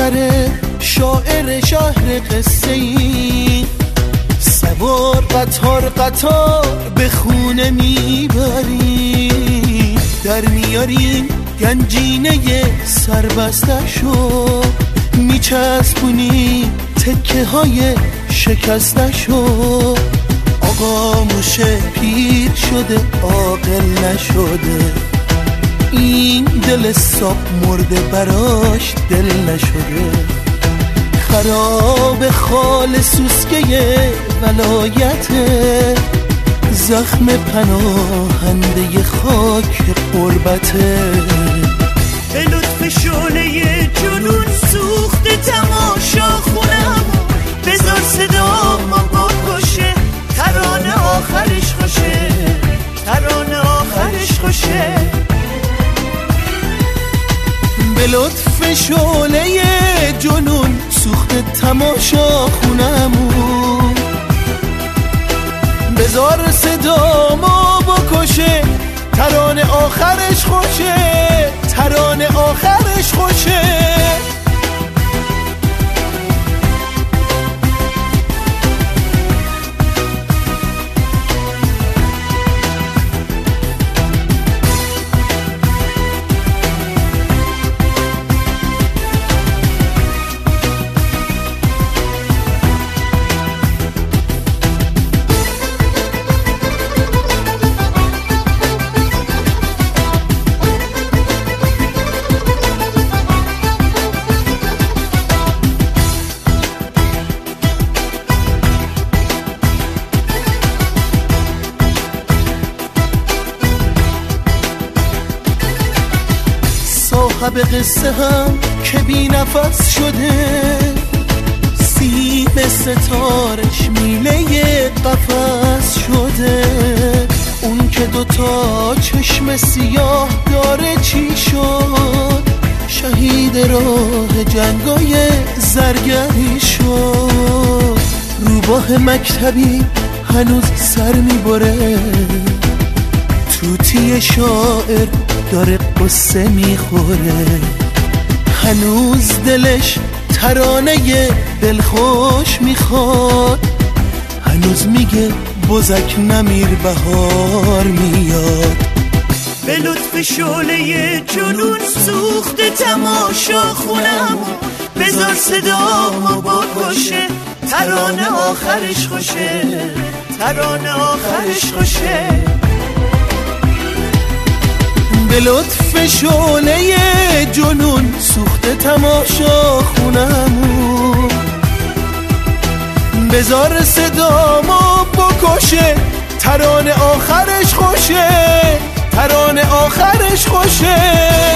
بالاخره شاعر شهر قصه ای، سوار قطار قطار به خونه میبریم، در میاریم گنجینه سربستشو، میچسبونیم تکه های شکستشو. آقا موشه پیر شده عاقل نشده، این دل صاحب مرده براش دل نشده. خراب خال سوسکه ولایته، زخم پناهنده خاک قربته. به لطف شعله جنون سوخته تماشا خونمون، بذار صدامو بکشه، ترانه آخرش خوشه، ترانه آخرش خوشه. به لطف شعله جنون سوخته تماشا خونمون، بذار صدامو بکشه، ترانه آخرش خوشه، ترانه آخرش خوشه. صاحب قصه هم که بی نفس شده، سیب ستارش میله قفس شده. اون که دوتا چشم سیاه داره چی شد، شهید راه جنگای زرگری شد. روباه مکتبی هنوز سر میبره، توتی شاعر داره قصه میخوره، هنوز دلش ترانه دلخوش میخواد، هنوز میگه بزک نمیر بهار میاد. به لطف شعله جنون سوخته تماشا خونمون، بذار صدامو بکشه، ترانه آخرش خوشه، ترانه آخرش خوشه. به لطف شعله جنون سوخته تماشا خونمون، بذار صدامو بکشه، ترانه آخرش خوشه، ترانه آخرش خوشه.